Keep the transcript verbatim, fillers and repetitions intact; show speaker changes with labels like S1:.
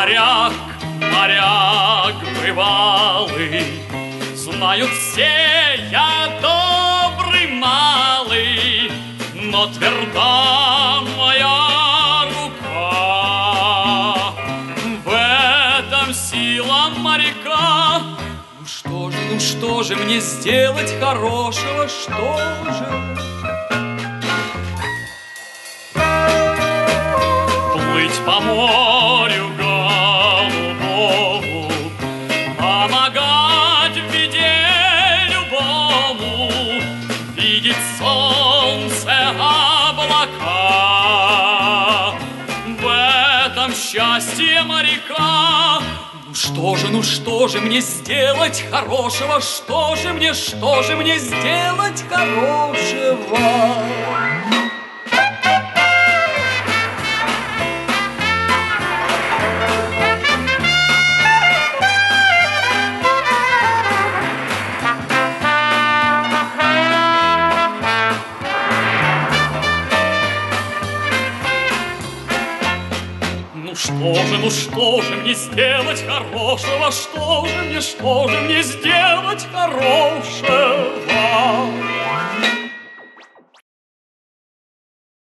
S1: Моряк, моряк бывалый, знают все, я добрый малый, но тверда моя рука. В этом сила моряка. Ну что же, ну что же мне сделать хорошего, что же? Плыть по морю голубому, помогать в беде любому, видеть солнце, облака. В этом счастье моряка. Ну что же, ну что же мне сделать хорошего, что же мне, что же мне сделать хорошего? Ну что же, ну что же мне сделать хорошего, что же мне, что же мне сделать хорошего?